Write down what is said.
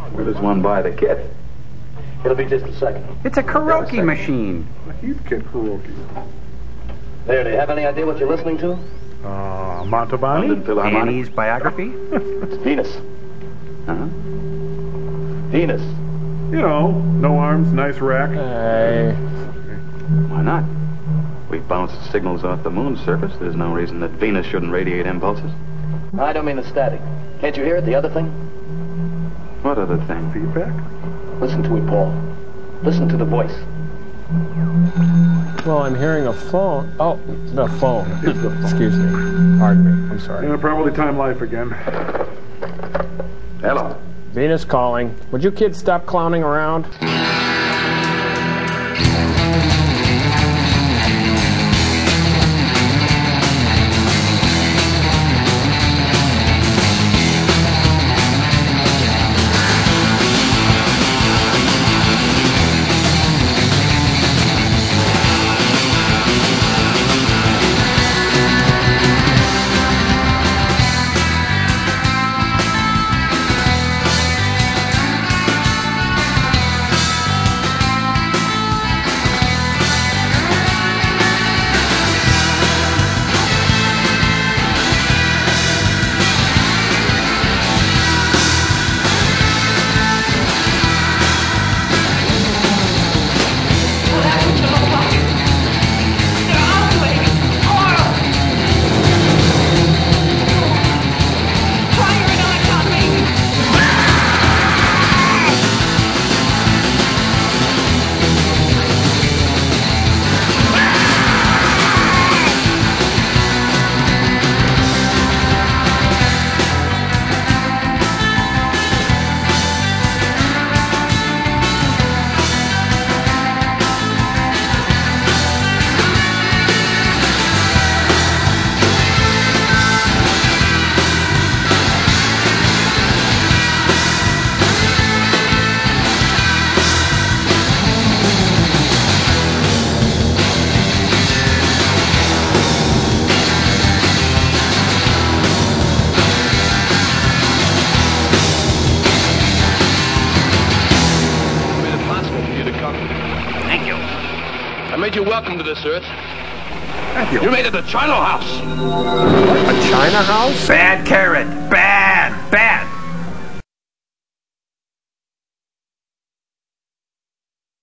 Where does one buy the kit? It'll be just a second. It's a karaoke machine. A Heath kit karaoke. There, do you have any idea what you're listening to? Montalbani? London Philharmonic. Annie's biography? It's Venus. Huh? Venus. You know, no arms, nice rack. Why not? We bounce signals off the moon's surface. There's no reason that Venus shouldn't radiate impulses. I don't mean the static. Can't you hear it, the other thing? What other thing? Feedback? Listen to it, Paul. Listen to the voice. Well, I'm hearing a phone. Oh, the phone. Excuse me. Pardon me. I'm sorry. Yeah, probably Time Life again. Hello. Venus calling. Would you kids stop clowning around? You're welcome to this Earth. Thank you. You made it a China house. A China house? Bad carrot. Bad.